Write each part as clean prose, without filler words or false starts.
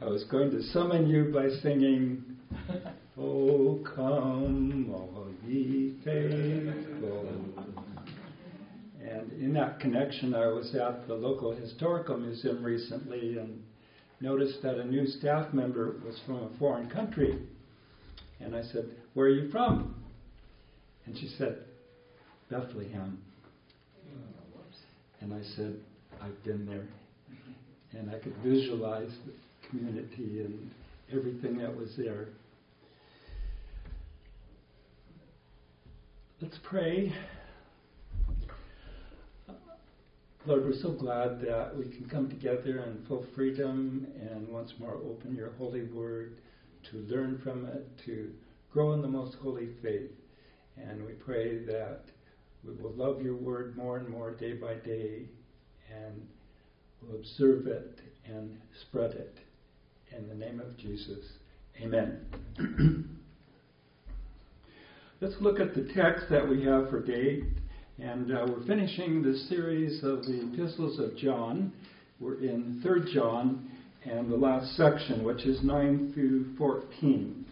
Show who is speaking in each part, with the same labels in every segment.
Speaker 1: I was going to summon you by singing, "Oh, come, all ye faithful." And in that connection, I was at the local historical museum recently and noticed that a new staff member was from a foreign country. And I said, "Where are you from?" And she said, "Bethlehem." And I said, "I've been there." And I could visualize the community and everything that was there. Let's pray. Lord, we're so glad that we can come together in full freedom and once more open your holy word to learn from it, to grow in the most holy faith. And we pray that we will love your word more and more day by day and will observe it and spread it. In the name of Jesus, amen. Let's look at the text that we have for today. And we're finishing the series of the epistles of John. We're in 3 John and the last section, which is 9 through 14.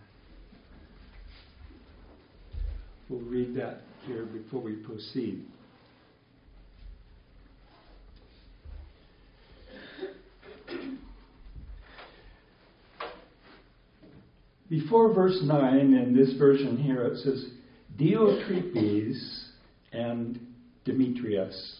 Speaker 1: We'll read that here before we proceed. Before verse 9, in this version here, it says, Diotrephes and Demetrius.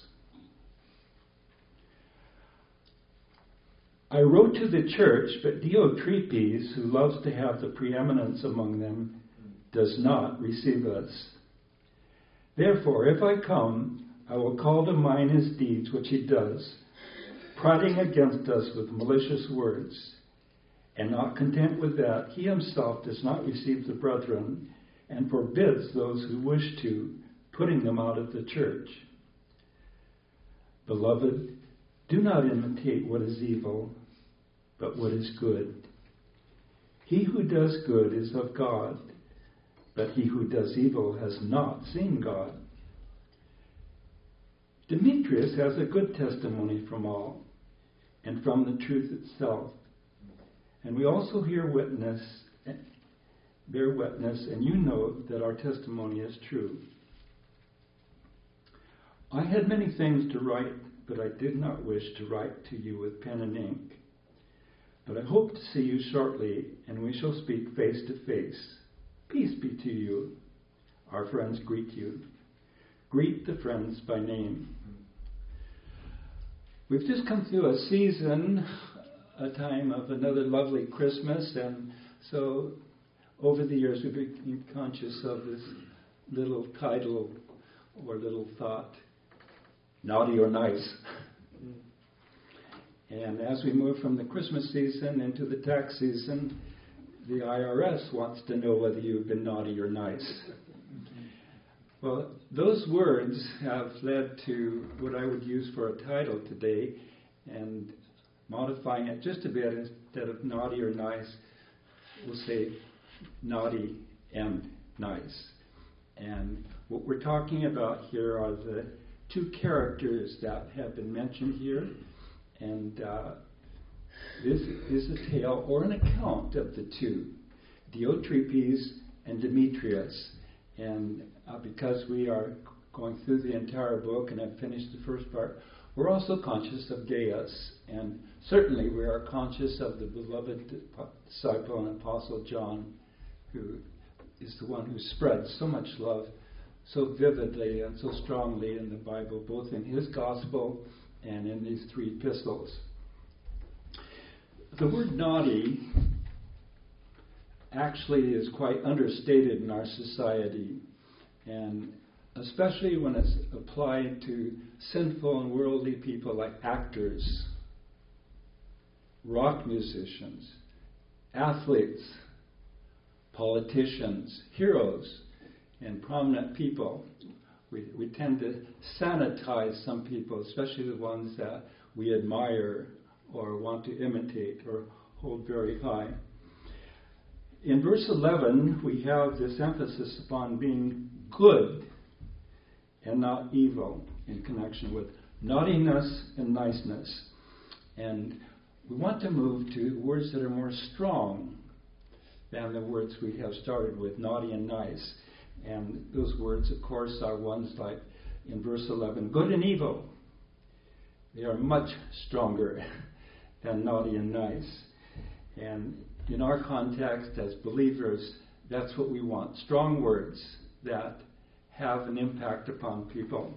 Speaker 1: I wrote to the church, but Diotrephes, who loves to have the preeminence among them, does not receive us. Therefore, if I come, I will call to mind his deeds which he does, prating against us with malicious words. And not content with that, he himself does not receive the brethren, and forbids those who wish to, putting them out of the church. Beloved, do not imitate what is evil, but what is good. He who does good is of God, but he who does evil has not seen God. Demetrius has a good testimony from all, and from the truth itself. And we also bear witness, and you know that our testimony is true. I had many things to write, but I did not wish to write to you with pen and ink. But I hope to see you shortly, and we shall speak face to face. Peace be to you. Our friends greet you. Greet the friends by name. We've just come through a season, a time of another lovely Christmas, and so over the years we've been conscious of this little title or little thought, naughty or nice. And as we move from the Christmas season into the tax season, the IRS wants to know whether you've been naughty or nice. Well, those words have led to what I would use for a title today, and modifying it just a bit, instead of naughty or nice, we'll say naughty and nice. And what we're talking about here are the two characters that have been mentioned here. And this is a tale or an account of the two, Diotrephes and Demetrius. And because we are going through the entire book and have finished the first part, we're also conscious of Gaius, and certainly we are conscious of the beloved disciple and apostle John, who is the one who spreads so much love so vividly and so strongly in the Bible, both in his gospel and in these 3 epistles. The word naughty actually is quite understated in our society, and especially when it's applied to sinful and worldly people like actors, rock musicians, athletes, politicians, heroes, and prominent people. We tend to sanitize some people, especially the ones that we admire or want to imitate or hold very high. In verse 11, we have this emphasis upon being good and not evil in connection with naughtiness and niceness. And we want to move to words that are more strong than the words we have started with, naughty and nice. And those words, of course, are ones like in verse 11, good and evil. They are much stronger than naughty and nice. And in our context as believers, that's what we want. Strong words that have an impact upon people.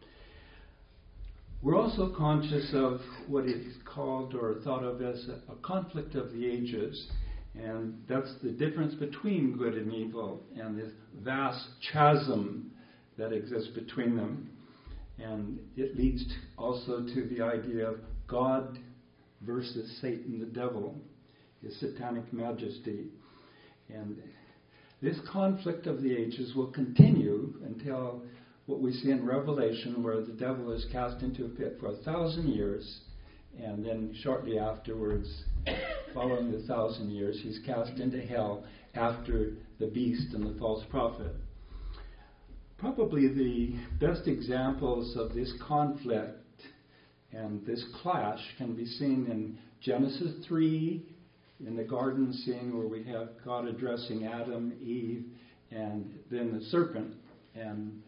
Speaker 1: We're also conscious of what is called or thought of as a conflict of the ages. And that's the difference between good and evil and this vast chasm that exists between them. And it leads also to the idea of God versus Satan, the devil, his satanic majesty. And this conflict of the ages will continue until what we see in Revelation, where the devil is cast into a pit for 1,000 years, and then shortly afterwards, following the 1,000 years, he's cast into hell after the beast and the false prophet. Probably the best examples of this conflict and this clash can be seen in Genesis 3, in the garden scene where we have God addressing Adam, Eve, and then the serpent, and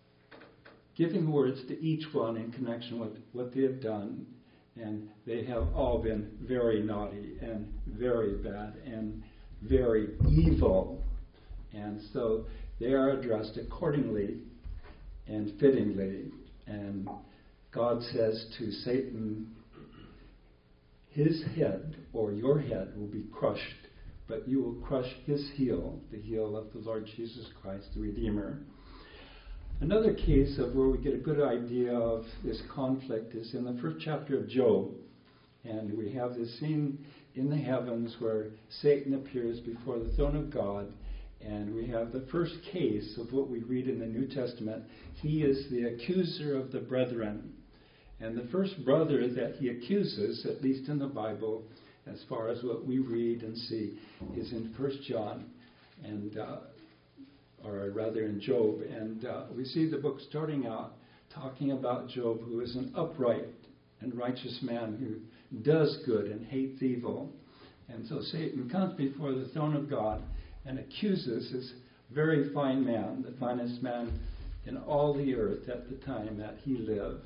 Speaker 1: giving words to each one in connection with what they have done. And they have all been very naughty and very bad and very evil. And so they are addressed accordingly and fittingly. And God says to Satan, his head or your head will be crushed, but you will crush his heel, the heel of the Lord Jesus Christ, the Redeemer. Another case of where we get a good idea of this conflict is in the first chapter of Job. And we have this scene in the heavens where Satan appears before the throne of God. And we have the first case of what we read in the New Testament. He is the accuser of the brethren. And the first brother that he accuses, at least in the Bible, as far as what we read and see, is in 1 John, and or rather in Job. And we see the book starting out talking about Job, who is an upright and righteous man who does good and hates evil. And so Satan comes before the throne of God and accuses this very fine man, the finest man in all the earth at the time that he lived.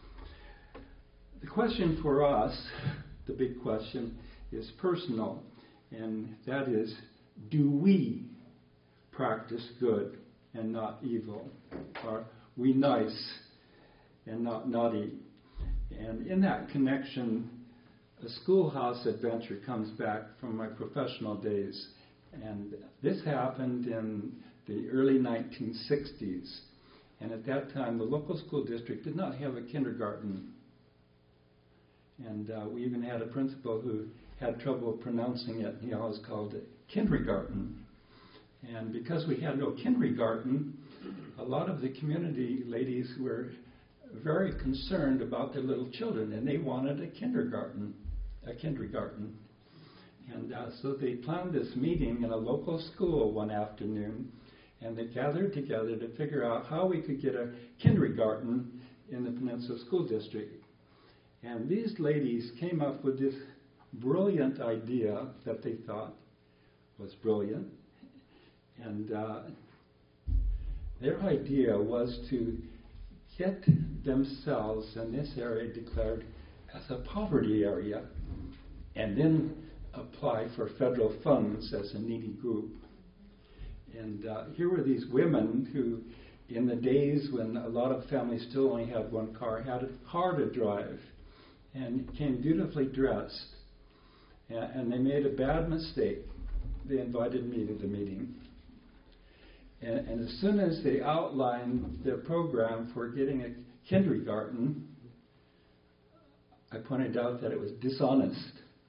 Speaker 1: The question for us, the big question, is personal, and that is, do we practice good and not evil? Are we nice and not naughty? And in that connection, a schoolhouse adventure comes back from my professional days. And this happened in the early 1960s. And at that time, the local school district did not have a kindergarten. And we even had a principal who had trouble pronouncing it. He always called it kindergarten. And because we had no kindergarten, a lot of the community ladies were very concerned about their little children, and they wanted a kindergarten. And so they planned this meeting in a local school one afternoon, and they gathered together to figure out how we could get a kindergarten in the Peninsula School District. And these ladies came up with this brilliant idea that they thought was brilliant. And their idea was to get themselves and this area declared as a poverty area, and then apply for federal funds as a needy group. And here were these women who, in the days when a lot of families still only had one car, had a car to drive, and came beautifully dressed. And they made a bad mistake. They invited me to the meeting. And as soon as they outlined their program for getting a kindergarten, I pointed out that it was dishonest.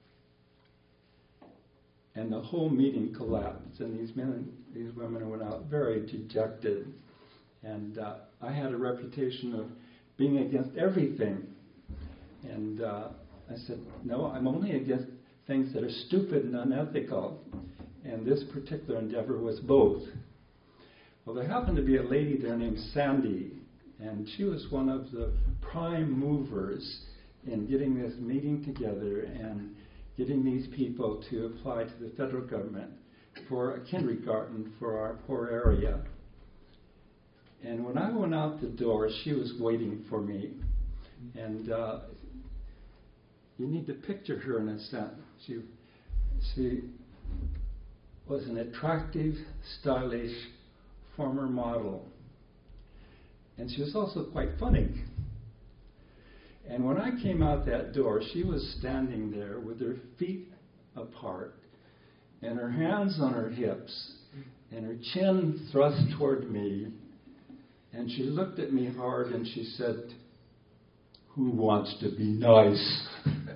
Speaker 1: And the whole meeting collapsed, and these women went out very dejected. And I had a reputation of being against everything. And I said, no, I'm only against things that are stupid and unethical. And this particular endeavor was both. Well, there happened to be a lady there named Sandy, and she was one of the prime movers in getting this meeting together and getting these people to apply to the federal government for a kindergarten for our poor area. And when I went out the door, she was waiting for me. And you need to picture her in a sense. She was an attractive, stylish former model. And she was also quite funny. And when I came out that door, she was standing there with her feet apart and her hands on her hips and her chin thrust toward me. And she looked at me hard and she said, "Who wants to be nice?"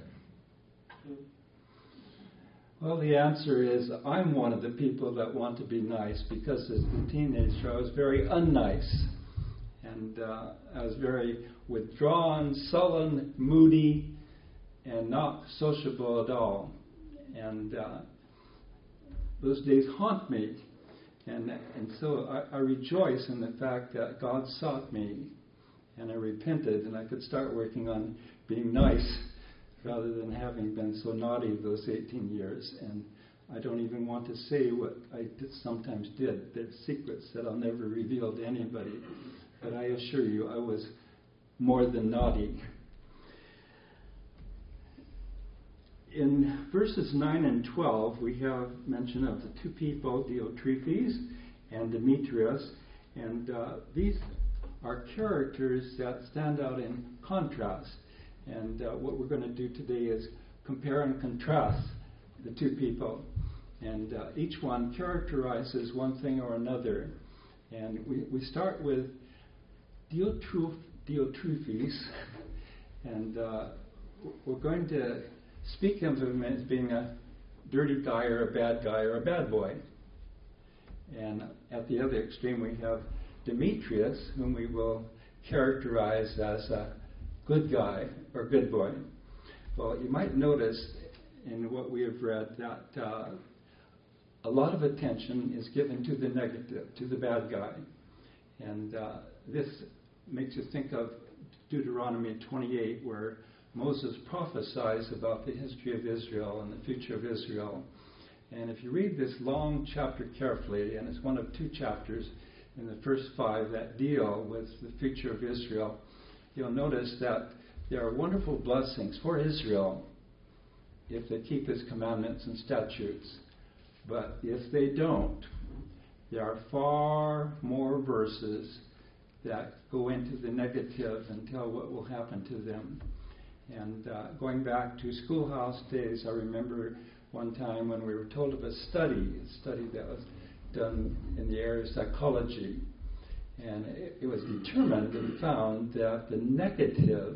Speaker 1: Well, the answer is I'm one of the people that want to be nice, because as a teenager I was very unnice. And I was very withdrawn, sullen, moody, and not sociable at all. And those days haunt me. And so I rejoice in the fact that God sought me, and I repented, and I could start working on being nice rather than having been so naughty those 18 years. And I don't even want to say what I sometimes did. There's secrets that I'll never reveal to anybody. But I assure you, I was more than naughty. In verses 9 and 12, we have mention of the two people, Diotrephes and Demetrius. And these are characters that stand out in contrast. And what we're going to do today is compare and contrast the two people. And each one characterizes one thing or another. And we start with Diotrephes, and we're going to speak of him as being a dirty guy or a bad boy. And at the other extreme we have Demetrius, whom we will characterize as a good guy or good boy. Well, you might notice in what we have read that a lot of attention is given to the negative, to the bad guy. And this makes you think of Deuteronomy 28, where Moses prophesies about the history of Israel and the future of Israel. And if you read this long chapter carefully, and it's one of two chapters in the first 5 that deal with the future of Israel, you'll notice that there are wonderful blessings for Israel if they keep his commandments and statutes. But if they don't, there are far more verses that go into the negative and tell what will happen to them. And going back to schoolhouse days, I remember one time when we were told of a study that was done in the area of psychology. And it was determined and found that the negative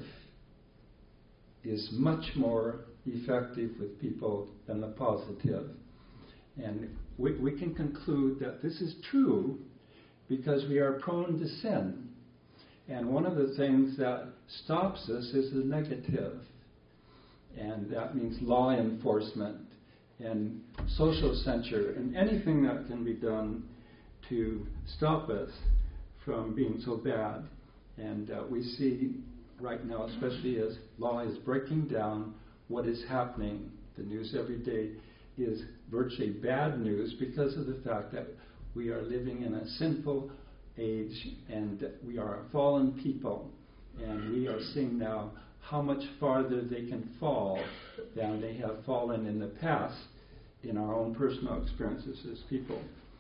Speaker 1: is much more effective with people than the positive. And we can conclude that this is true because we are prone to sin. And one of the things that stops us is the negative. And that means law enforcement and social censure and anything that can be done to stop us from being so bad. And we see right now, especially as law is breaking down, what is happening. The news every day is virtually bad news because of the fact that we are living in a sinful age and we are a fallen people. And we are seeing now how much farther they can fall than they have fallen in the past in our own personal experiences as people.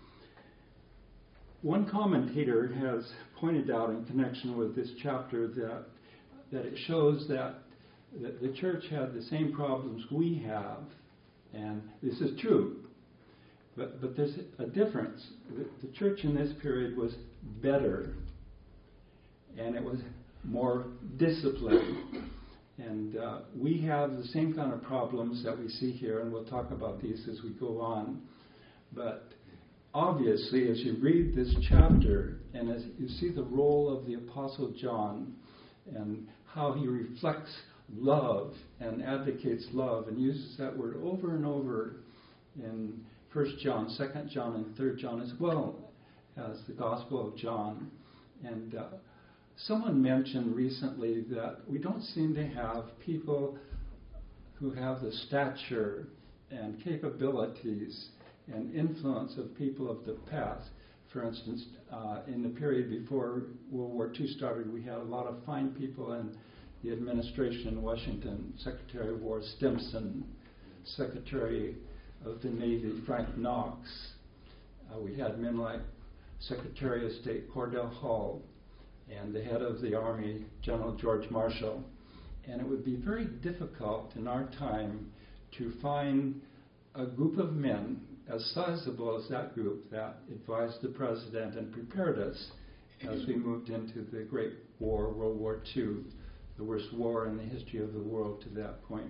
Speaker 1: One commentator has pointed out in connection with this chapter that it shows that the church had the same problems we have, and this is true. But there's a difference. The church in this period was better, and it was more disciplined. And we have the same kind of problems that we see here, and we'll talk about these as we go on. But obviously, as you read this chapter, and as you see the role of the Apostle John, and how he reflects love and advocates love, and uses that word over and over in 1 John, 2 John, and 3 John, as well as the Gospel of John. And someone mentioned recently that we don't seem to have people who have the stature and capabilities and influence of people of the past. For instance, in the period before World War II started, we had a lot of fine people in the administration in Washington. Secretary of War Stimson, Secretary of the Navy Frank Knox. We had men like Secretary of State Cordell Hull and the head of the Army, General George Marshall. And it would be very difficult in our time to find a group of men as sizable as that group that advised the president and prepared us as we moved into the Great War, World War II, the worst war in the history of the world to that point.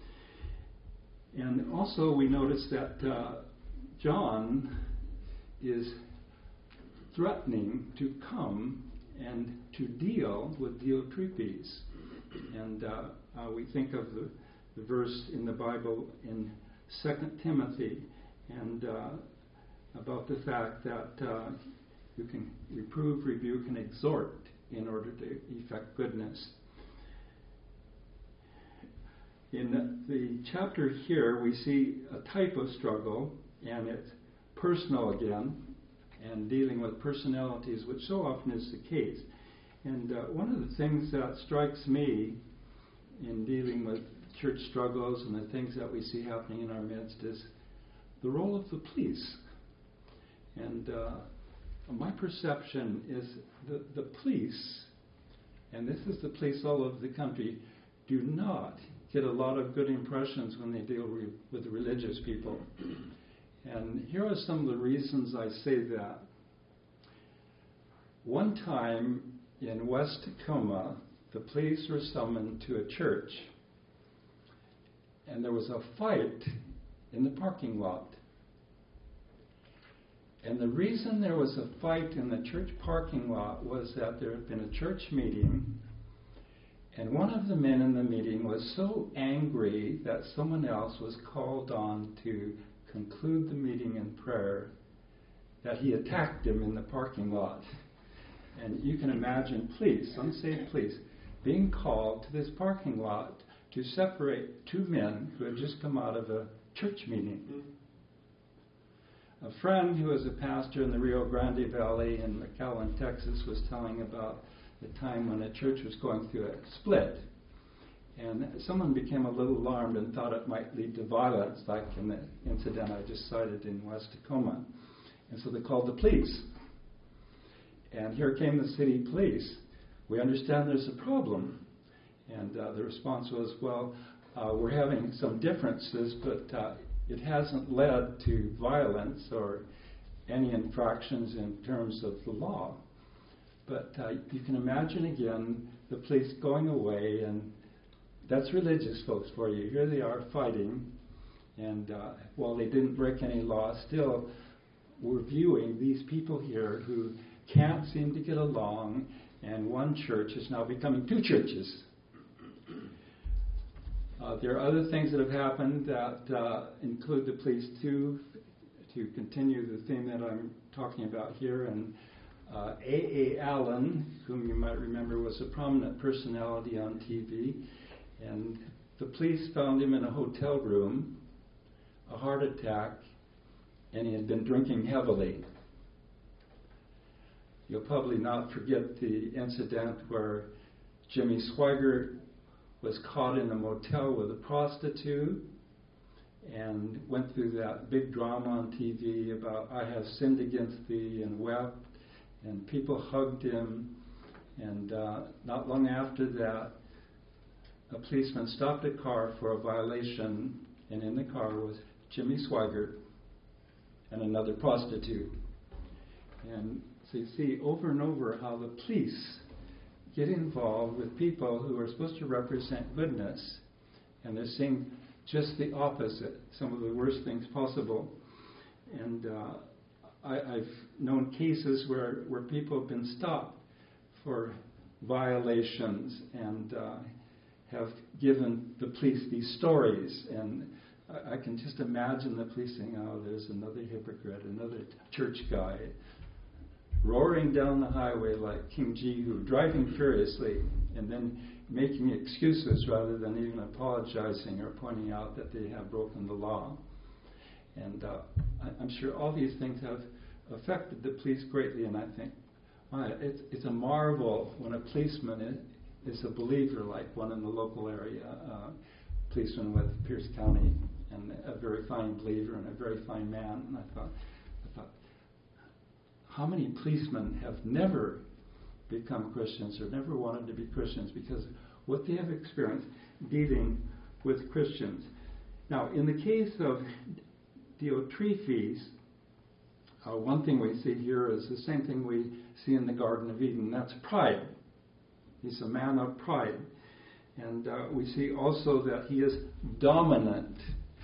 Speaker 1: And also we noticed that John is threatening to come and to deal with Diotrephes. And we think of the verse in the Bible in 2 Timothy and about the fact that you can reprove, rebuke, and exhort in order to effect goodness. In the chapter here, we see a type of struggle, and it's personal again, and dealing with personalities, which so often is the case. And one of the things that strikes me in dealing with church struggles and the things that we see happening in our midst is the role of the police. And my perception is the police, and this is the police all over the country, do not get a lot of good impressions when they deal with religious people. And here are some of the reasons I say that. One time in West Tacoma, the police were summoned to a church, and there was a fight in the parking lot. And the reason there was a fight in the church parking lot was that there had been a church meeting, and one of the men in the meeting was so angry that someone else was called on to conclude the meeting in prayer that he attacked him in the parking lot. And you can imagine police, unsaved police, being called to this parking lot to separate two men who had just come out of a church meeting. A friend who was a pastor in the Rio Grande Valley in McAllen, Texas, was telling about the time when a church was going through a split. And someone became a little alarmed and thought it might lead to violence, like in the incident I just cited in West Tacoma. And so they called the police. And here came the city police. We understand there's a problem. And the response was, well, we're having some differences, but it hasn't led to violence or any infractions in terms of the law. But you can imagine again the police going away, and that's religious folks for you. Here they are fighting, and while they didn't break any law, still we're viewing these people here who can't seem to get along, and one church is now becoming two churches. There are other things that have happened that include the police too, to continue the theme that I'm talking about here. And A.A. Allen, whom you might remember, was a prominent personality on TV, and the police found him in a hotel room, a heart attack, and he had been drinking heavily. You'll probably not forget the incident where Jimmy Swaggart was caught in a motel with a prostitute and went through that big drama on TV about I have sinned against thee and wept, and people hugged him. And not long after that, a policeman stopped a car for a violation, and in the car was Jimmy Swaggart and another prostitute. And so you see over and over how the police get involved with people who are supposed to represent goodness, and they're seeing just the opposite, some of the worst things possible. And I've known cases where people have been stopped for violations and have given the police these stories, and I can just imagine the police saying, oh, there's another hypocrite, another church guy. roaring down the highway like King Jehu, driving furiously, and then making excuses rather than even apologizing or pointing out that they have broken the law. And I'm sure all these things have affected the police greatly, and I think it's a marvel when a policeman is a believer, like one in the local area, policeman with Pierce County, and a very fine believer and a very fine man. And I thought, how many policemen have never become Christians or never wanted to be Christians because what they have experienced dealing with Christians. Now, in the case of Diotrephes, one thing we see here is the same thing we see in the Garden of Eden. That's pride. He's a man of pride. And we see also that he is dominant.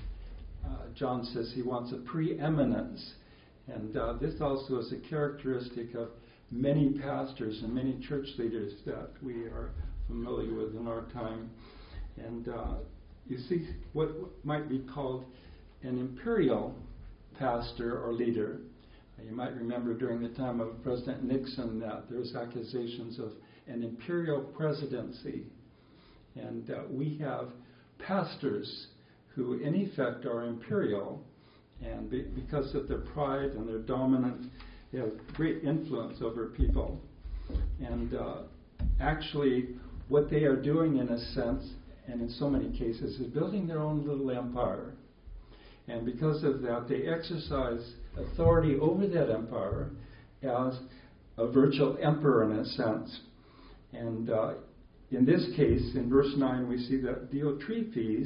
Speaker 1: John says he wants a preeminence. And this also is a characteristic of many pastors and many church leaders that we are familiar with in our time. And you see what might be called an imperial pastor or leader. You might remember during the time of President Nixon that there was accusations of an imperial presidency. And we have pastors who in effect are imperial, and because of their pride and their dominance, they have great influence over people. And actually, what they are doing in a sense, and in so many cases, is building their own little empire. And because of that, they exercise authority over that empire as a virtual emperor in a sense. And in this case, in verse 9, we see that Diotrephes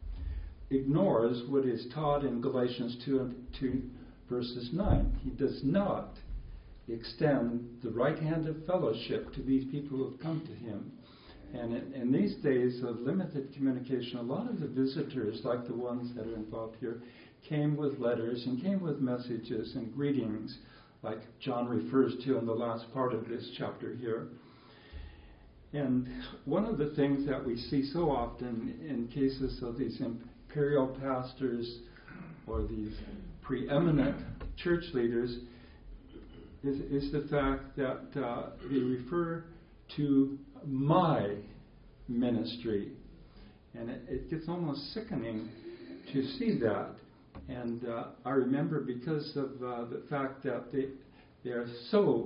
Speaker 1: ignores what is taught in Galatians 2 verses 9. He does not extend the right hand of fellowship to these people who have come to him. And in these days of limited communication, a lot of the visitors, like the ones that are involved here, came with letters and came with messages and greetings, like John refers to in the last part of this chapter here. And one of the things that we see so often in cases of these imperial pastors or these preeminent church leaders is the fact that they refer to my ministry. And it gets almost sickening to see that. And I remember because of the fact that they are so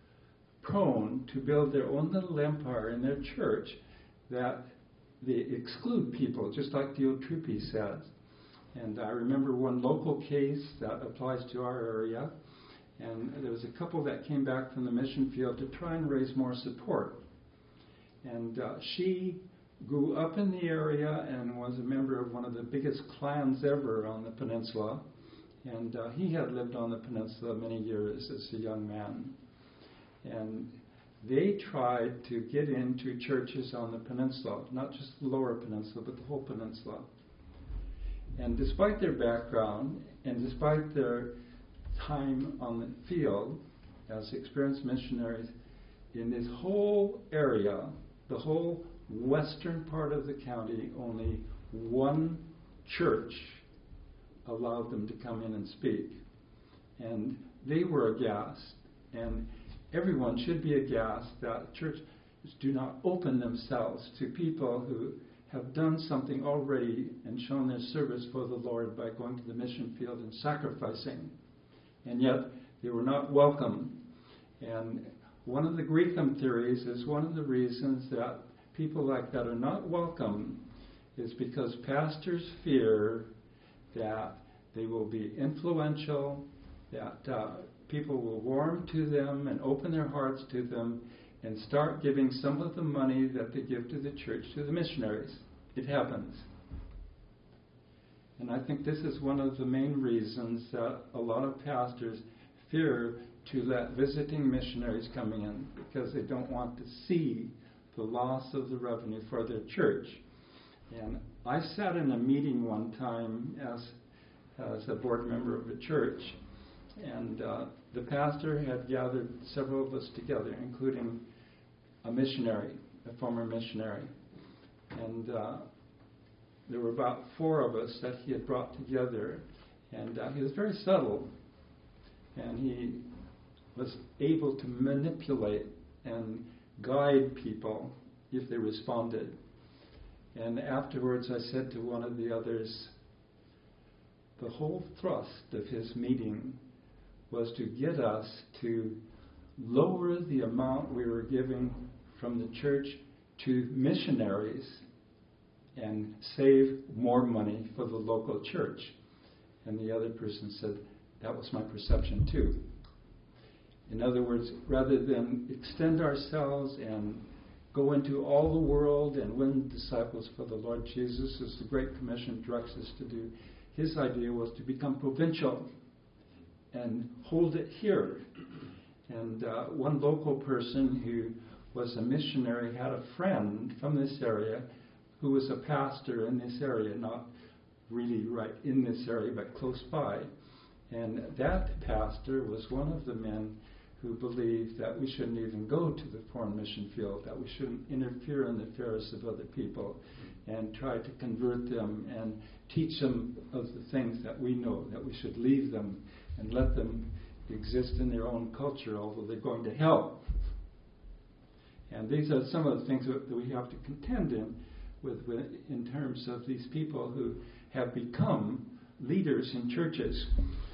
Speaker 1: prone to build their own little empire in their church that they exclude people, just like Diotrephes says. And I remember one local case that applies to our area, and there was a couple that came back from the mission field to try and raise more support. And she grew up in the area and was a member of one of the biggest clans ever on the peninsula. And he had lived on the peninsula many years as a young man. And they tried to get into churches on the peninsula, not just the lower peninsula, but the whole peninsula. And despite their background, and despite their time on the field as experienced missionaries, in this whole area, the whole western part of the county, only one church allowed them to come in and speak. And they were aghast, and everyone should be aghast that churches do not open themselves to people who have done something already and shown their service for the Lord by going to the mission field and sacrificing. And yet they were not welcome. And one of the Greekham theories is one of the reasons that people like that are not welcome is because pastors fear that they will be influential, that people will warm to them and open their hearts to them and start giving some of the money that they give to the church to the missionaries. It happens. And I think this is one of the main reasons that a lot of pastors fear to let visiting missionaries coming in, because they don't want to see the loss of the revenue for their church. And I sat in a meeting one time as a board member of a church, and the pastor had gathered several of us together, including a missionary, a former missionary. And there were about 4 of us that he had brought together, and he was very subtle. And he was able to manipulate and guide people if they responded. And afterwards I said to one of the others, the whole thrust of his meeting was to get us to lower the amount we were giving from the church to missionaries and save more money for the local church. And the other person said, that was my perception too. In other words, rather than extend ourselves and go into all the world and win disciples for the Lord Jesus, as the Great Commission directs us to do, his idea was to become provincial and hold it here. And one local person who was a missionary had a friend from this area who was a pastor in this area, not really right in this area, but close by. And that pastor was one of the men who believed that we shouldn't even go to the foreign mission field, that we shouldn't interfere in the affairs of other people and try to convert them and teach them of the things that we know, that we should leave them and let them exist in their own culture, although they're going to hell. And these are some of the things that we have to contend in terms of these people who have become leaders in churches.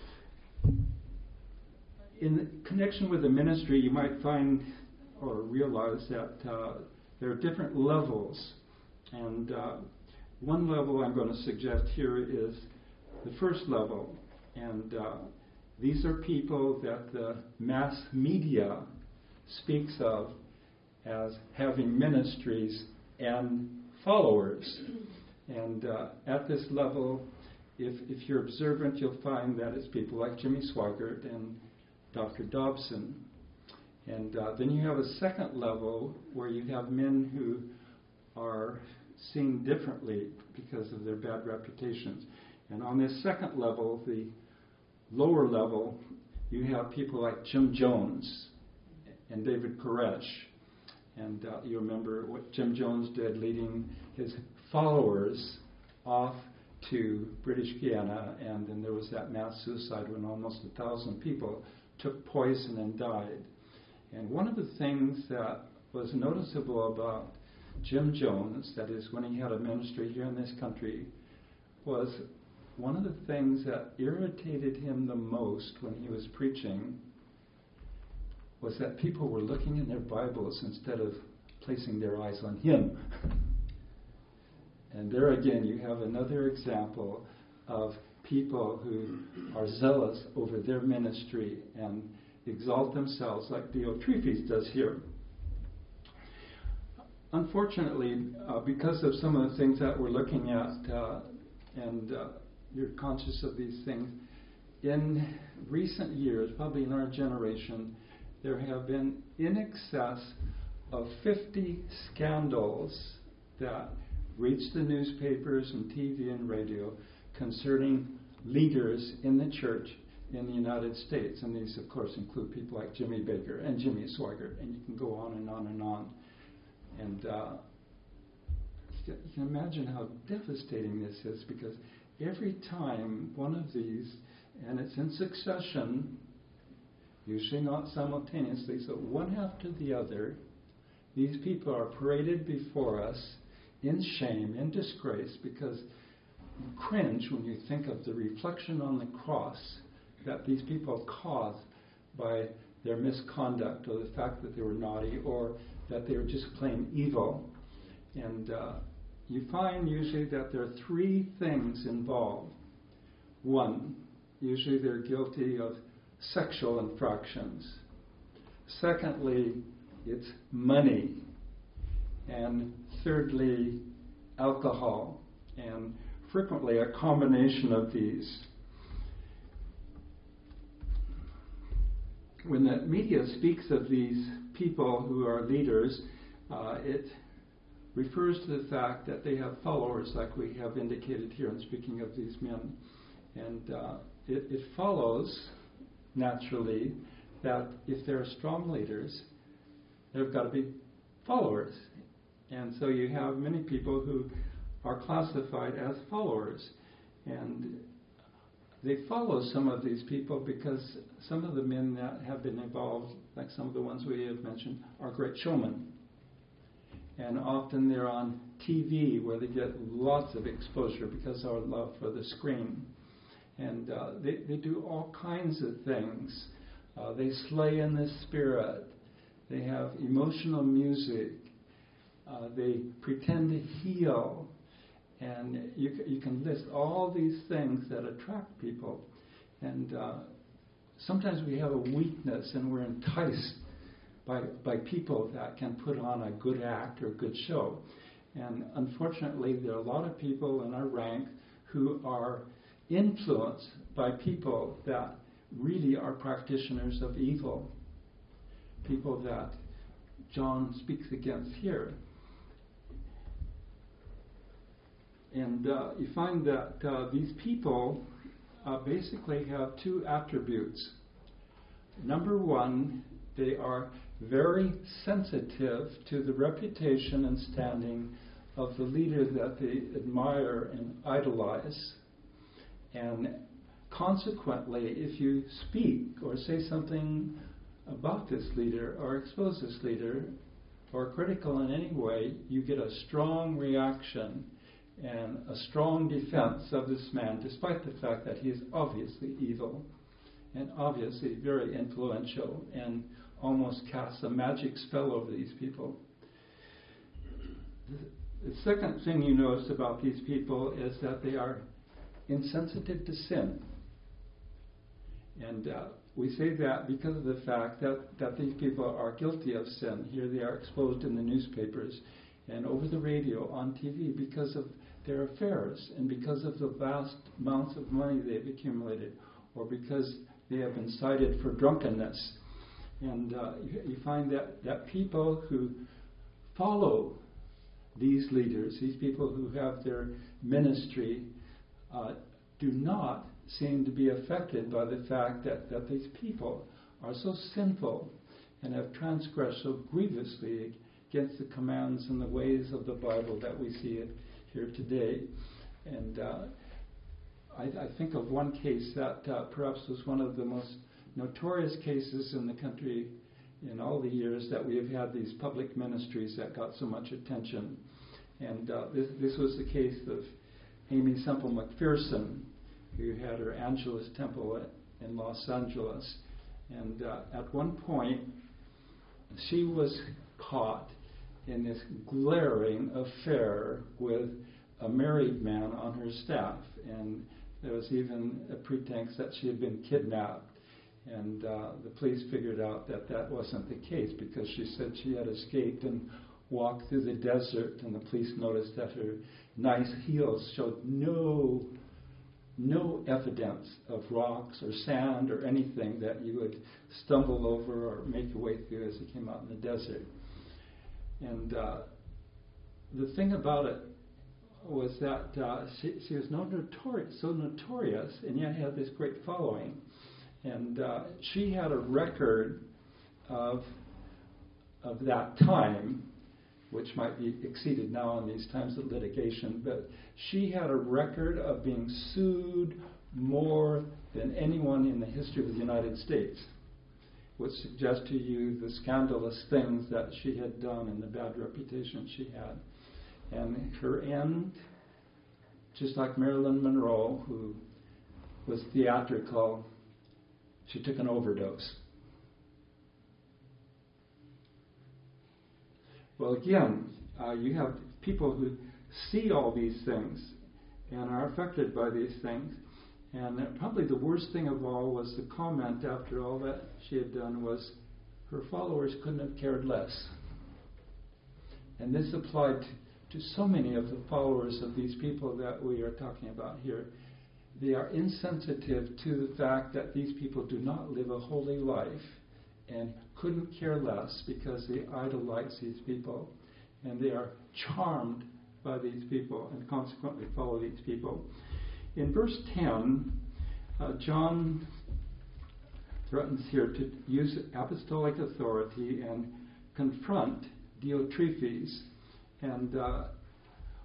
Speaker 1: In connection with the ministry, you might find or realize that there are different levels. And one level I'm going to suggest here is the first level. And these are people that the mass media speaks of as having ministries and followers. And at this level, if you're observant, you'll find that it's people like Jimmy Swaggart and Dr. Dobson. And then you have a second level where you have men who are seen differently because of their bad reputations. And on this second level, the lower level, you have people like Jim Jones and David Koresh. And you remember what Jim Jones did, leading his followers off to British Guiana, and then there was that mass suicide when almost 1,000 people took poison and died. And one of the things that was noticeable about Jim Jones, that is when he had a ministry here in this country, was one of the things that irritated him the most when he was preaching was that people were looking in their Bibles instead of placing their eyes on him. And there again, you have another example of people who are zealous over their ministry and exalt themselves like Diotrephes does here. Unfortunately, because of some of the things that we're looking at, and you're conscious of these things, in recent years, probably in our generation, there have been in excess of 50 scandals that reach the newspapers and TV and radio concerning leaders in the church in the United States. And these, of course, include people like Jimmy Baker and Jimmy Swaggart, and you can go on and on and on. And you can imagine how devastating this is, because every time one of these, and it's in succession, usually not simultaneously, so one after the other, these people are paraded before us in shame, in disgrace, because you cringe when you think of the reflection on the cross that these people caused by their misconduct, or the fact that they were naughty, or that they were just plain evil. And you find usually that there are three things involved. One, usually they're guilty of sexual infractions. Secondly, it's money. And thirdly, alcohol. And frequently a combination of these. When the media speaks of these people who are leaders, it refers to the fact that they have followers, like we have indicated here in speaking of these men. And it follows, naturally, that if they're strong leaders, there have got to be followers. And so you have many people who are classified as followers. And they follow some of these people because some of the men that have been involved, like some of the ones we have mentioned, are great showmen. And often they're on TV where they get lots of exposure because of our love for the screen. And they do all kinds of things. They slay in the spirit. They have emotional music. They pretend to heal. And you can list all these things that attract people. And sometimes we have a weakness and we're enticed by people that can put on a good act or a good show. And unfortunately, there are a lot of people in our rank who are influenced by people that really are practitioners of evil. People that John speaks against here. And you find that these people basically have two attributes. Number one, they are very sensitive to the reputation and standing of the leader that they admire and idolize. And consequently, if you speak or say something about this leader or expose this leader or critical in any way, you get a strong reaction and a strong defense of this man, despite the fact that he is obviously evil and obviously very influential and almost casts a magic spell over these people. The second thing you notice about these people is that they are insensitive to sin. And we say that because of the fact that these people are guilty of sin. Here they are exposed in the newspapers and over the radio, on TV, because of their affairs and because of the vast amounts of money they've accumulated, or because they have been cited for drunkenness. And you find that people who follow these leaders, these people who have their ministry, do not seem to be affected by the fact that these people are so sinful and have transgressed so grievously against the commands and the ways of the Bible that we see it here today. And I think of one case that perhaps was one of the most notorious cases in the country in all the years that we have had these public ministries that got so much attention. And this was the case of Aimee Semple McPherson, who had her Angelus Temple in Los Angeles. And at one point, she was caught in this glaring affair with a married man on her staff. And there was even a pretense that she had been kidnapped. And the police figured out that wasn't the case, because she said she had escaped and walked through the desert, and the police noticed that her nice heels showed no evidence of rocks or sand or anything that you would stumble over or make your way through as you came out in the desert. And the thing about it was that she was so notorious, and yet had this great following. And she had a record of that time, which might be exceeded now in these times of litigation, but she had a record of being sued more than anyone in the history of the United States, which suggests to you the scandalous things that she had done and the bad reputation she had. And her end, just like Marilyn Monroe, who was theatrical, she took an overdose. Well, again, you have people who see all these things and are affected by these things. And probably the worst thing of all was the comment after all that she had done was her followers couldn't have cared less. And this applied to so many of the followers of these people that we are talking about here. They are insensitive to the fact that these people do not live a holy life and couldn't care less because they idolize these people, and they are charmed by these people and consequently follow these people. In verse 10, John threatens here to use apostolic authority and confront Diotrephes. And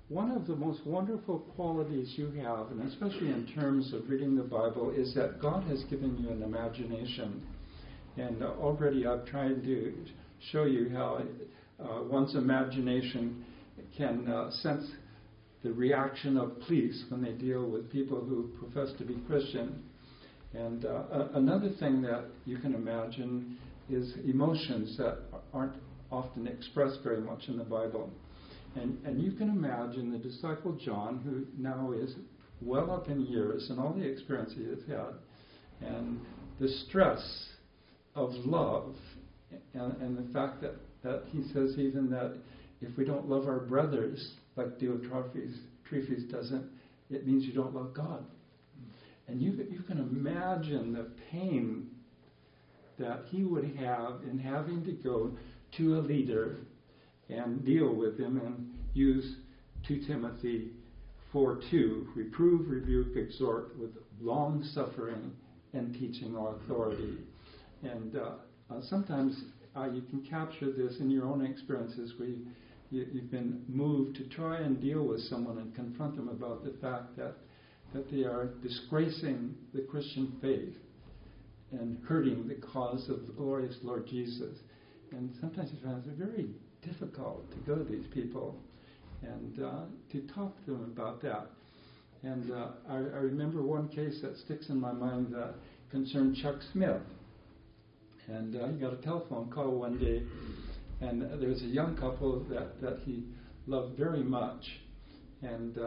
Speaker 1: one of the most wonderful qualities you have, and especially in terms of reading the Bible, is that God has given you an imagination. And already I've tried to show you how one's imagination can sense the reaction of police when they deal with people who profess to be Christian. And another thing that you can imagine is emotions that aren't often expressed very much in the Bible. And you can imagine the disciple John, who now is well up in years and all the experience he has had, and the stress of love, and the fact that he says even that if we don't love our brothers like Diotrephes doesn't, it means you don't love God. And you can imagine the pain that he would have in having to go to a leader and deal with him and use 2 Timothy 4:2, reprove, rebuke, exhort with long suffering and teaching or authority. And sometimes you can capture this in your own experiences where you've been moved to try and deal with someone and confront them about the fact that they are disgracing the Christian faith and hurting the cause of the glorious Lord Jesus. And sometimes you find it's very difficult to go to these people and to talk to them about that. And I remember one case that sticks in my mind that concerned Chuck Smith. And he got a telephone call one day, and there was a young couple that he loved very much, and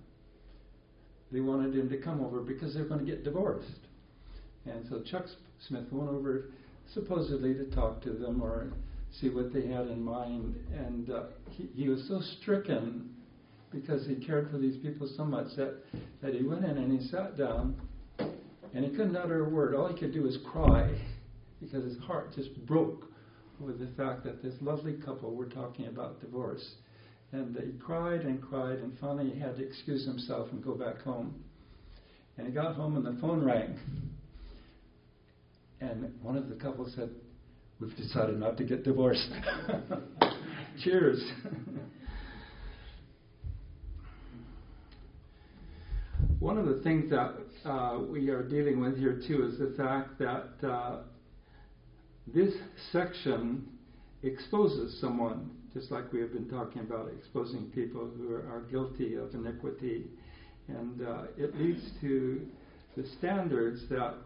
Speaker 1: they wanted him to come over because they were going to get divorced. And so Chuck Smith went over supposedly to talk to them or see what they had in mind. And he was so stricken because he cared for these people so much that he went in and he sat down and he couldn't utter a word. All he could do was cry because his heart just broke with the fact that this lovely couple were talking about divorce. And he cried and cried, and finally he had to excuse himself and go back home. And he got home and the phone rang. And one of the couples said, "We've decided not to get divorced." Cheers. One of the things that we are dealing with here too is the fact that this section exposes someone, just like we have been talking about exposing people who are guilty of iniquity. And it leads to the standards that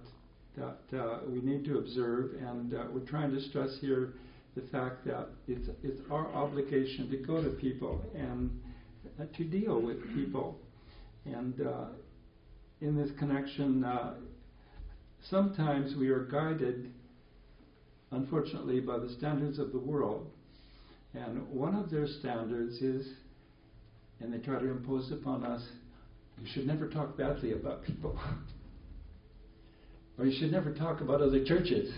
Speaker 1: we need to observe, and we're trying to stress here the fact that it's our obligation to go to people and to deal with people. And in this connection, sometimes we are guided, unfortunately, by the standards of the world. And one of their standards is, and they try to impose upon us, you should never talk badly about people. Or you should never talk about other churches.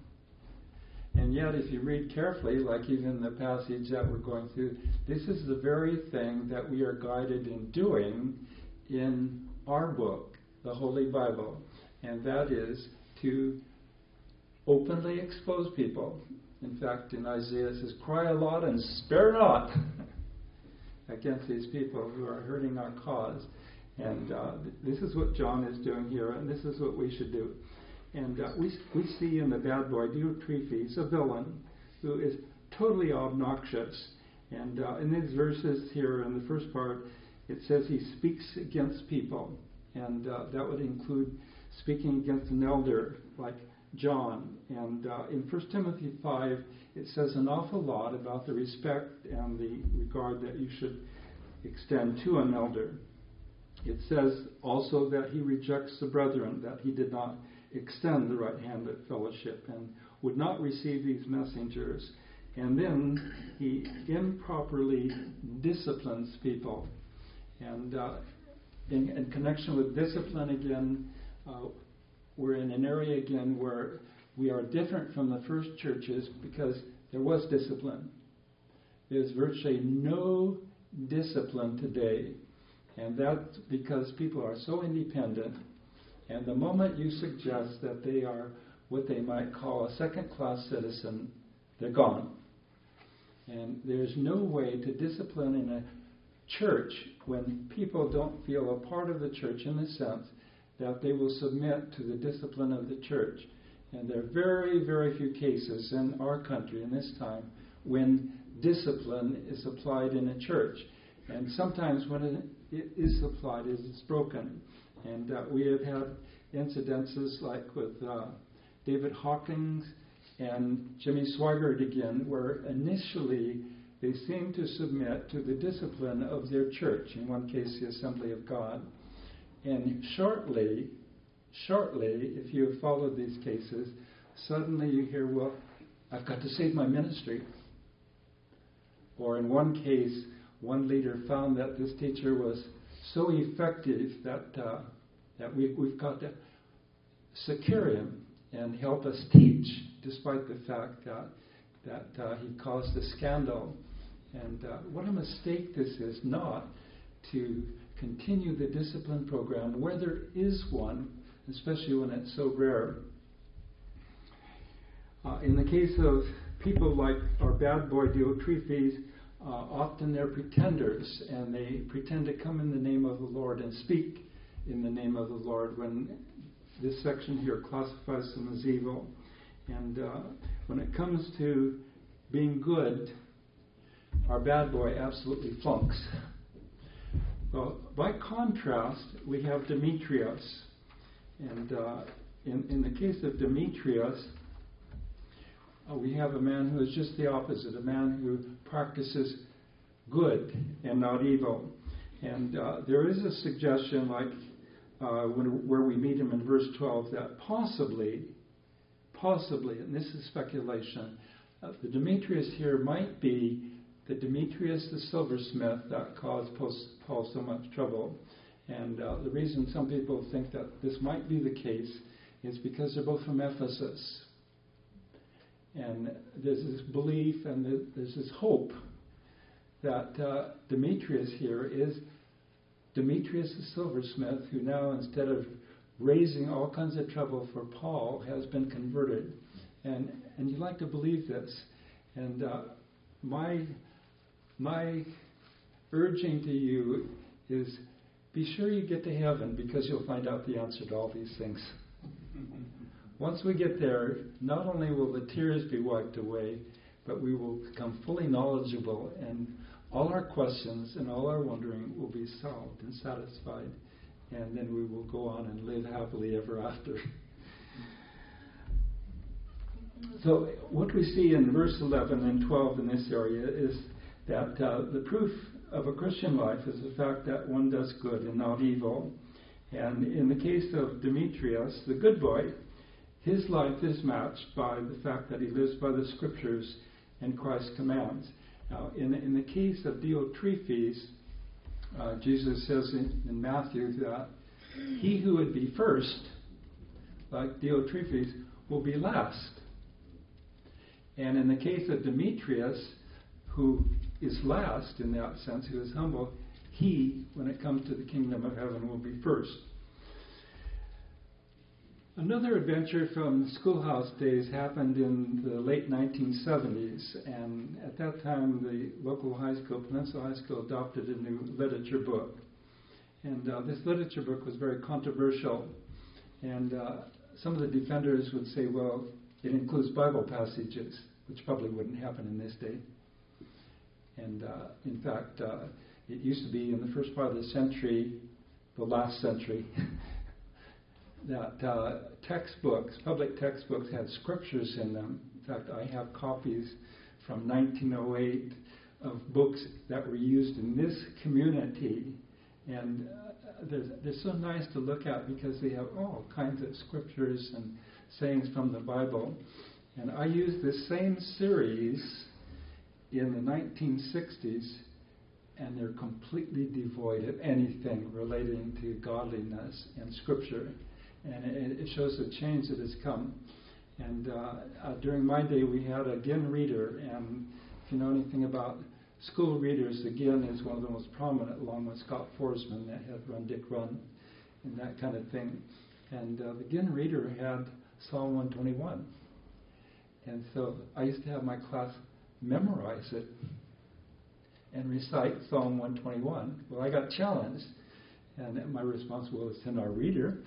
Speaker 1: And yet, if you read carefully, like even the passage that we're going through, this is the very thing that we are guided in doing in our book, the Holy Bible. And that is to openly expose people. In fact, in Isaiah it says, cry a lot and spare not against these people who are hurting our cause. And this is what John is doing here, and this is what we should do. And we see in the bad boy Diotrephes a villain who is totally obnoxious. And in these verses here, in the first part, it says he speaks against people. And that would include speaking against an elder like John. And in 1 Timothy 5, it says an awful lot about the respect and the regard that you should extend to an elder. It says also that he rejects the brethren, that he did not extend the right hand of fellowship and would not receive these messengers. And then he improperly disciplines people. And in connection with discipline again, we're in an area again where we are different from the first churches because there was discipline. There's virtually no discipline today. And that's because people are so independent. And the moment you suggest that they are what they might call a second-class citizen, they're gone. And there's no way to discipline in church when people don't feel a part of the church in the sense that they will submit to the discipline of the church. And there are very, very few cases in our country in this time when discipline is applied in a church. And sometimes when it is applied, it's broken. And we have had incidences like with David Hawkins and Jimmy Swaggart again, where initially they seemed to submit to the discipline of their church, in one case the Assembly of God. And shortly, if you have followed these cases, suddenly you hear, well, I've got to save my ministry. Or in one case, one leader found that this teacher was so effective that we've got to secure him and help us teach, despite the fact that he caused a scandal. And what a mistake this is, not to continue the discipline program where there is one, especially when it's so rare. In the case of people like our bad boy Diotrephes, often they're pretenders, and they pretend to come in the name of the Lord and speak in the name of the Lord, when this section here classifies them as evil. And when it comes to being good, our bad boy absolutely flunks. Well, by contrast, we have Demetrius. And in the case of Demetrius, we have a man who is just the opposite, a man who practices good and not evil. And there is a suggestion, like where we meet him in verse 12, that possibly, and this is speculation, the Demetrius here might be the Demetrius the silversmith that caused Paul so much trouble. And the reason some people think that this might be the case is because they're both from Ephesus. And there's this belief and there's this hope that Demetrius here is Demetrius the silversmith, who now, instead of raising all kinds of trouble for Paul, has been converted. And you like to believe this. And my urging to you is, be sure you get to heaven, because you'll find out the answer to all these things. Once we get there, not only will the tears be wiped away, but we will become fully knowledgeable, and all our questions and all our wondering will be solved and satisfied, and then we will go on and live happily ever after. So what we see in verse 11 and 12 in this area is that the proof of a Christian life is the fact that one does good and not evil. And in the case of Demetrius, the good boy, his life is matched by the fact that he lives by the Scriptures and Christ's commands. Now, in the case of Diotrephes, Jesus says in Matthew that he who would be first, like Diotrephes, will be last. And in the case of Demetrius, who is last in that sense, who is humble, he, when it comes to the kingdom of heaven, will be first. Another adventure from schoolhouse days happened in the late 1970s, and at that time the local high school, Peninsula High School, adopted a new literature book. And this literature book was very controversial, and some of the defenders would say, well, it includes Bible passages, which probably wouldn't happen in this day. And in fact, it used to be in the first part of the century, the last century, that textbooks, public textbooks, had scriptures in them. In fact, I have copies from 1908 of books that were used in this community, and they're so nice to look at because they have all kinds of scriptures and sayings from the Bible. And I used this same series in the 1960s, and they're completely devoid of anything relating to godliness and Scripture. And it shows the change that has come. And during my day, we had a Ginn reader, and if you know anything about school readers, the Ginn is one of the most prominent, along with Scott Forsman, that had Run Dick Run, and that kind of thing. And the Ginn reader had Psalm 121. And so I used to have my class memorize it. and recite Psalm 121. Well, I got challenged, and my response was, "It's in our reader."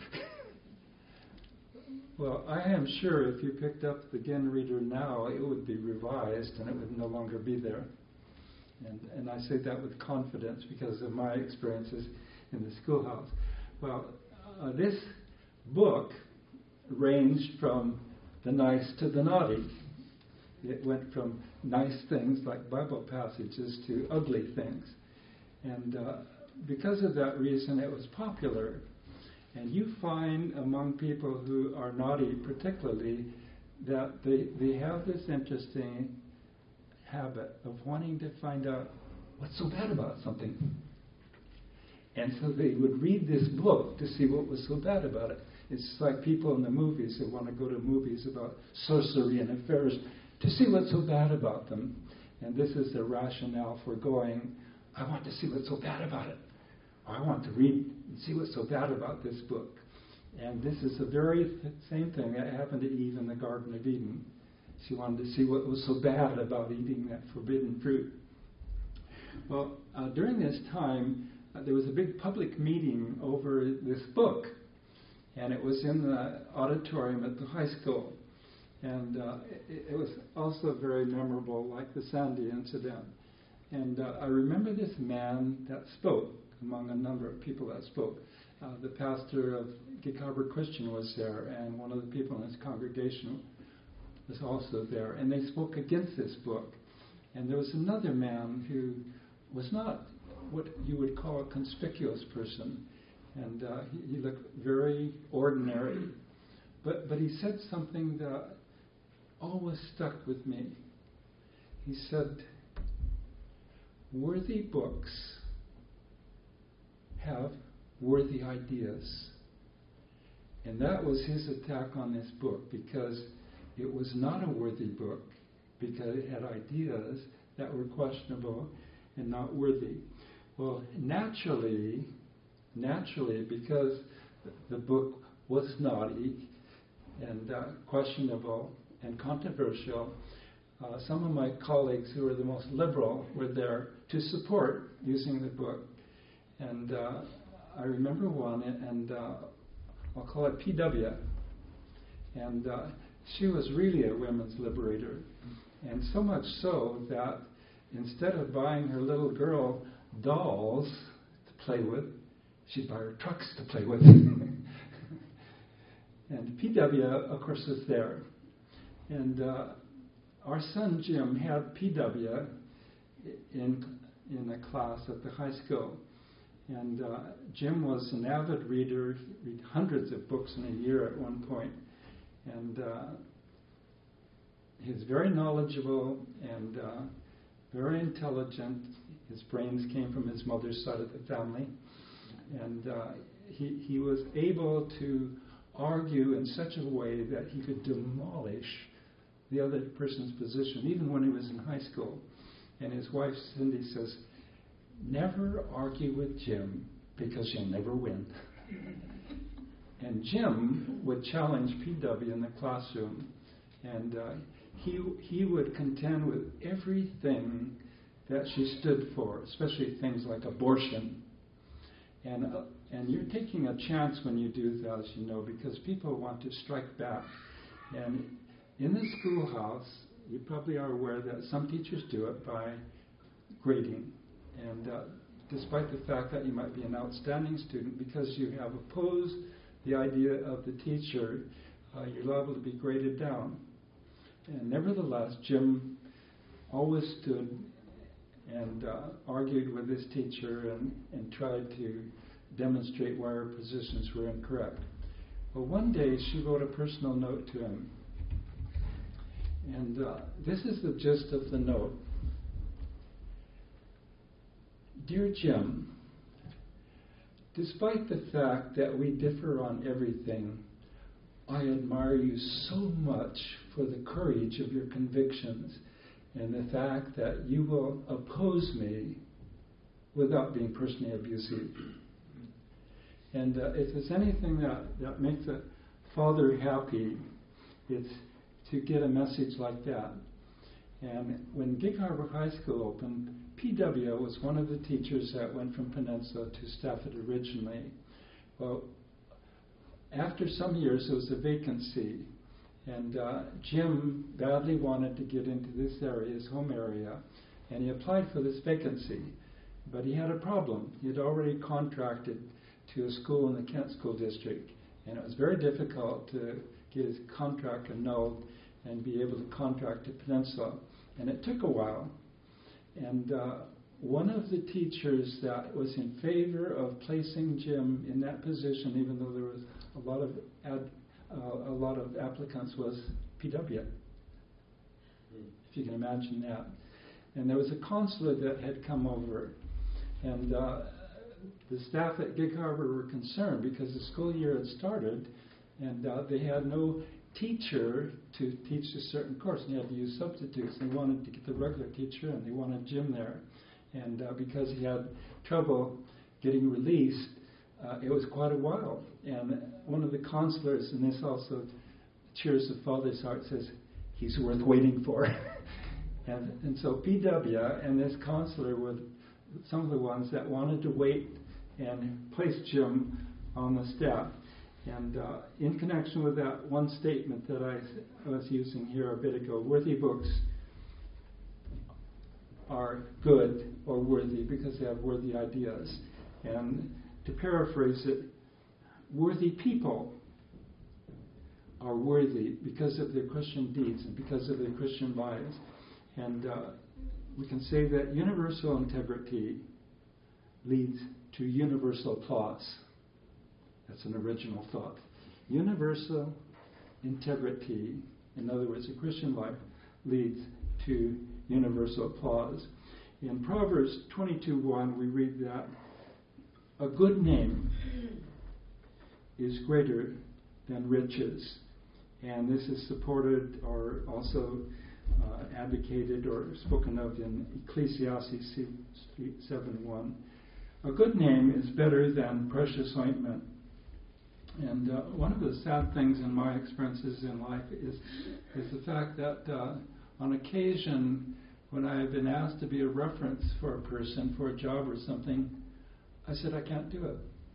Speaker 1: Well, I am sure if you picked up the Ginn Reader now, it would be revised and it would no longer be there. And I say that with confidence because of my experiences in the schoolhouse. Well, this book ranged from the nice to the naughty. It went from nice things like Bible passages to ugly things. And because of that reason, it was popular. And you find among people who are naughty particularly that they have this interesting habit of wanting to find out what's so bad about something. And so they would read this book to see what was so bad about it. It's like people in the movies who want to go to movies about sorcery and affairs to see what's so bad about them. And this is the rationale for going, I want to see what's so bad about it. I want to read and see what's so bad about this book. And this is the very same thing that happened to Eve in the Garden of Eden. She wanted to see what was so bad about eating that forbidden fruit. Well, during this time, there was a big public meeting over this book. And it was in the auditorium at the high school. And it was also very memorable, like the Sandy incident. And I remember this man that spoke, among a number of people that spoke. The pastor of Gig Harbor Christian was there, and one of the people in his congregation was also there. And they spoke against this book. And there was another man who was not what you would call a conspicuous person. And he looked very ordinary. But he said something that always stuck with me. He said, worthy books have worthy ideas. And that was his attack on this book, because it was not a worthy book, because it had ideas that were questionable and not worthy. Well, naturally, because the book was naughty and questionable and controversial, some of my colleagues who were the most liberal were there to support using the book. And I remember one, and I'll call it PW. And she was really a women's liberator. And so much so that instead of buying her little girl dolls to play with, she'd buy her trucks to play with. And PW, of course, was there. And our son Jim had PW in a class at the high school. And Jim was an avid reader, read hundreds of books in a year at one point. And he was very knowledgeable and very intelligent. His brains came from his mother's side of the family. And he was able to argue in such a way that he could demolish the other person's position, even when he was in high school. And his wife, Cindy, says, never argue with Jim, because you'll never win. And Jim would challenge PW in the classroom, and he would contend with everything that she stood for, especially things like abortion. And you're taking a chance when you do that, as you know, because people want to strike back. And in the schoolhouse, you probably are aware that some teachers do it by grading. And despite the fact that you might be an outstanding student, because you have opposed the idea of the teacher, you're liable to be graded down. And nevertheless, Jim always stood and argued with his teacher and tried to demonstrate why her positions were incorrect. Well, one day she wrote a personal note to him. And this is the gist of the note. Dear Jim, despite the fact that we differ on everything, I admire you so much for the courage of your convictions and the fact that you will oppose me without being personally abusive. And if there's anything that makes a father happy, it's to get a message like that. And when Gig Harbor High School opened, PW was one of the teachers that went from Peninsula to Stafford originally. Well, after some years, there was a vacancy, and Jim badly wanted to get into this area, his home area, and he applied for this vacancy. But he had a problem. He had already contracted to a school in the Kent School District, and it was very difficult to get his contract annulled and be able to contract to Peninsula. And it took a while. And one of the teachers that was in favor of placing Jim in that position, even though there was a lot of applicants, was PW. If you can imagine that. And there was a counselor that had come over, and the staff at Gig Harbor were concerned because the school year had started, and they had no teacher to teach a certain course, and they had to use substitutes. They wanted to get the regular teacher, and they wanted Jim there. And because he had trouble getting released, it was quite a while. And one of the counselors, and this also cheers the father's heart, says, he's worth waiting for. and so PW and this counselor were some of the ones that wanted to wait and place Jim on the staff. And in connection with that one statement that I was using here a bit ago, worthy books are good or worthy because they have worthy ideas. And to paraphrase it, worthy people are worthy because of their Christian deeds and because of their Christian lives. And we can say that universal integrity leads to universal applause. That's an original thought. Universal integrity, in other words, a Christian life, leads to universal applause. In Proverbs 22:1, we read that a good name is greater than riches. And this is supported or also advocated or spoken of in Ecclesiastes 7:1. A good name is better than precious ointment. And one of the sad things in my experiences in life is the fact that on occasion, when I have been asked to be a reference for a person, for a job or something, I said I can't do it.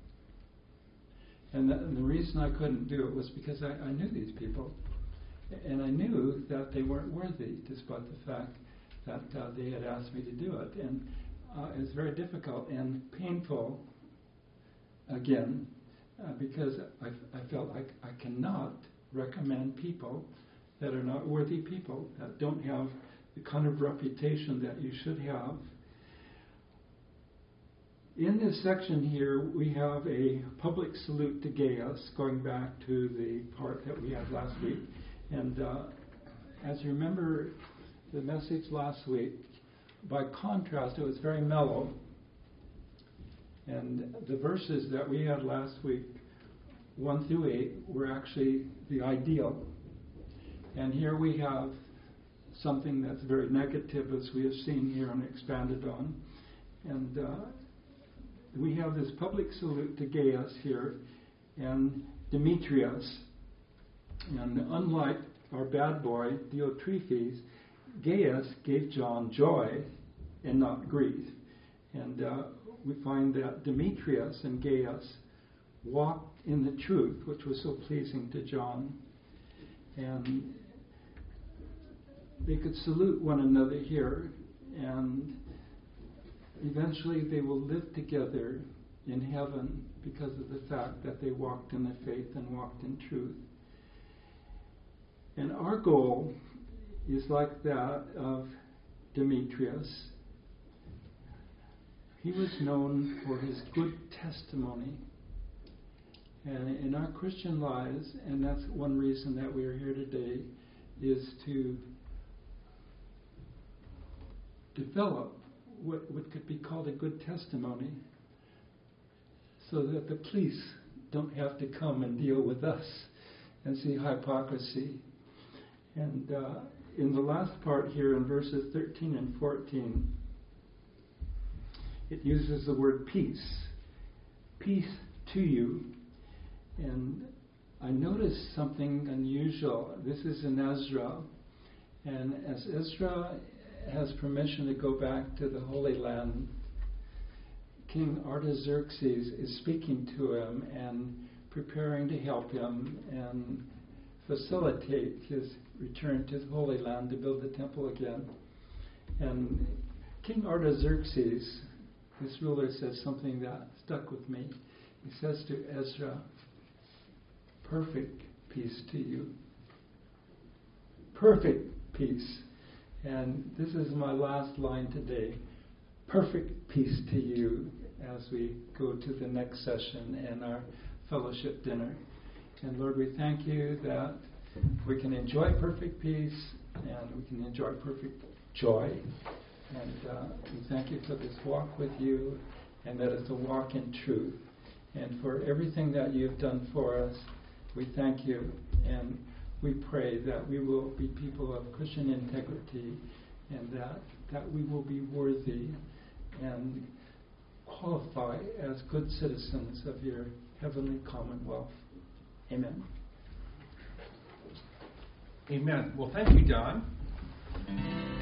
Speaker 1: And the reason I couldn't do it was because I knew these people. And I knew that they weren't worthy, despite the fact that they had asked me to do it. And it was very difficult and painful, again, because I felt like I cannot recommend people that are not worthy people, that don't have the kind of reputation that you should have. In this section here, we have a public salute to Gaius, going back to the part that we had last week. And as you remember the message last week, by contrast, it was very mellow. And the verses that we had last week, 1 through 8, were actually the ideal. And here we have something that's very negative, as we have seen here and expanded on. And we have this public salute to Gaius here and Demetrius. And unlike our bad boy, Diotrephes, Gaius gave John joy and not grief. And we find that Demetrius and Gaius walked in the truth, which was so pleasing to John. And they could salute one another here, and eventually they will live together in heaven because of the fact that they walked in the faith and walked in truth. And our goal is like that of Demetrius. He was known for his good testimony. And in our Christian lives, and that's one reason that we are here today, is to develop what could be called a good testimony, so that the police don't have to come and deal with us and see hypocrisy. And in the last part here, in verses 13 and 14, it uses the word peace. Peace to you. And I noticed something unusual. This is in Ezra. And as Ezra has permission to go back to the Holy Land, King Artaxerxes is speaking to him and preparing to help him and facilitate his return to the Holy Land to build the temple again. And King Artaxerxes, this ruler, says something that stuck with me. He says to Ezra, "Perfect peace to you." Perfect peace. And this is my last line today. Perfect peace to you as we go to the next session and our fellowship dinner. And Lord, we thank you that we can enjoy perfect peace and we can enjoy perfect joy. And we thank you for this walk with you, and that it's a walk in truth. And for everything that you've done for us, we thank you. And we pray that we will be people of Christian integrity, and that we will be worthy and qualify as good citizens of your heavenly commonwealth. Amen.
Speaker 2: Amen. Well, thank you, Don.